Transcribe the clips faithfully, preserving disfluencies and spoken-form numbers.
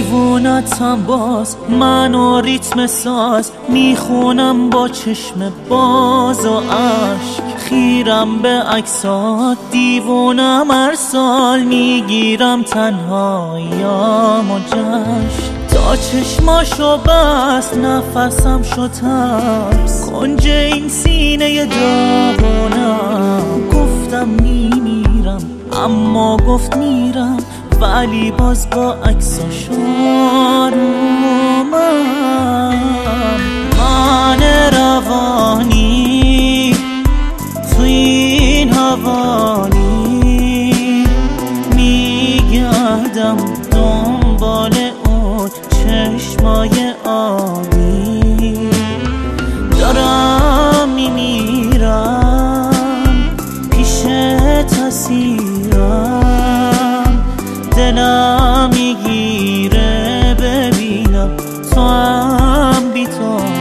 دیوونتم باز، من و ریتم ساز میخونم با چشم باز و عشق، خیرم به عکسات دیوونم هر سال میگیرم تنهاییام و جشن. تا چشماشو بست نفسم شد ترس، کنج این سینه داغونم. گفتم میمیرم اما گفت میرم، ولی باز با عکساش آرومم. من روانی تو این حوالی میگردم دنبال اون چشمای آبی. دارم میمیرم پیش تصیرم، دلم میگیره ببینم تو هم بی‌تابی.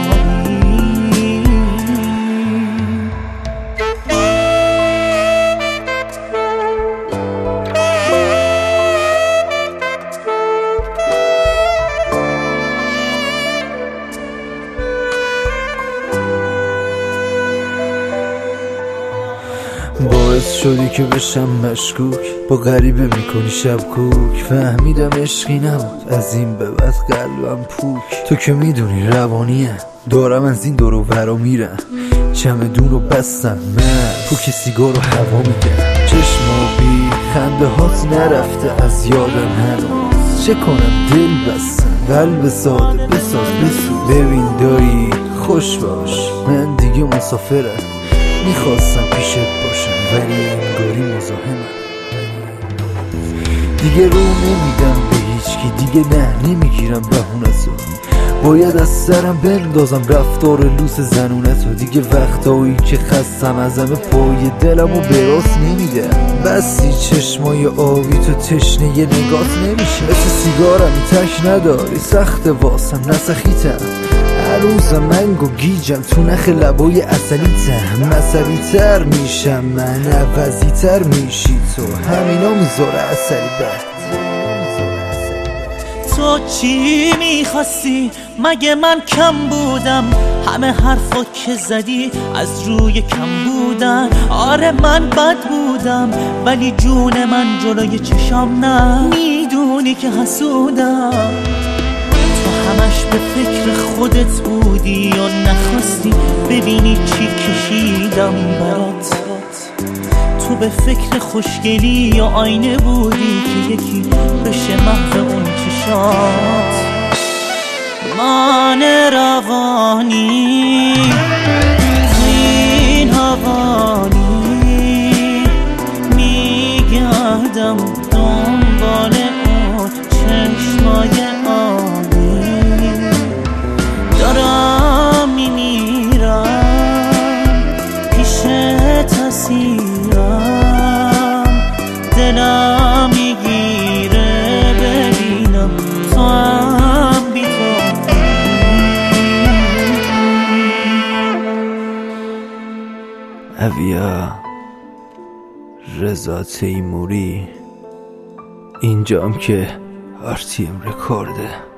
باعث شدی که بشم مشکوک، با غریبه میکنی شب کوک. فهمیدم عشقی نبود، از این به بعد قلبم پوک. تو که میدونی روانیه، دارم از این دور و برا میرم. چمدون رو بستم من، پوک سیگار رو هوا میگم. چشمابی خنده هات نرفته از یادم هنوز. چه کنم دل بستم قلب ساده بساز بسوز. ببین دایی خوش باش، من دیگه مسافرم. میخواستم پیشت باشم ولی انگاری مزاحمم. دیگه رو نمیدم به هیچکی، دیگه نه نمیگیرم بهونتو. باید از سرم بندازم رفتار لوس زنونتو. دیگه وقتایی که خستم از همه پای دلمو به راست نمیدم. بسی چشمای آبی تو تشنه یه نگات نمیشه. مثل سیگارمی تک نداری، سخت واسم نسخیتم. عروسم منگ و گیجم تو نخ لبای اصلی تم. عصبی تر میشم من، عوضی تر میشی تو. همینا میذاره اثری بد. تو چی میخواستی؟ مگه من کم بودم؟ همه حرفا که زدی از روی کم بودن. آره من بد بودم ولی جون من جلوی چشام نه. میدونی که حسودم، همش به فکر خودت بودی و نخواستی ببینی چی کشیدم برات. تو به فکر خوشگلی و آینه بودی که یکی بشه محو اون چشات. من روانی تو این حوالی میگردم دنبال اون چشمای آبی. دارم میمیرم پیش تصیرم، دلم میگیره ببینم تو هم بی‌تابی. اویا رضا تیموری، اینجام که آر تی ام رکورده.